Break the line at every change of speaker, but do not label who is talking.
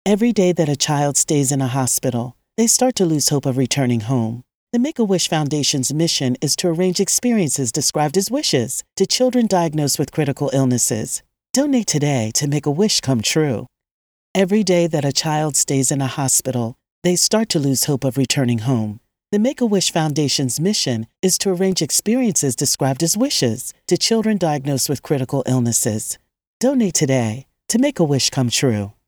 Every day that a child stays in a hospital, they start to lose hope of returning home. The Make-A-Wish Foundation's mission is to arrange experiences described as wishes to children diagnosed with critical illnesses. Donate today to make a wish come true. Every day that a child stays in a hospital, they start to lose hope of returning home. The Make-A-Wish Foundation's mission is to arrange experiences described as wishes to children diagnosed with critical illnesses. Donate today to make a wish come true.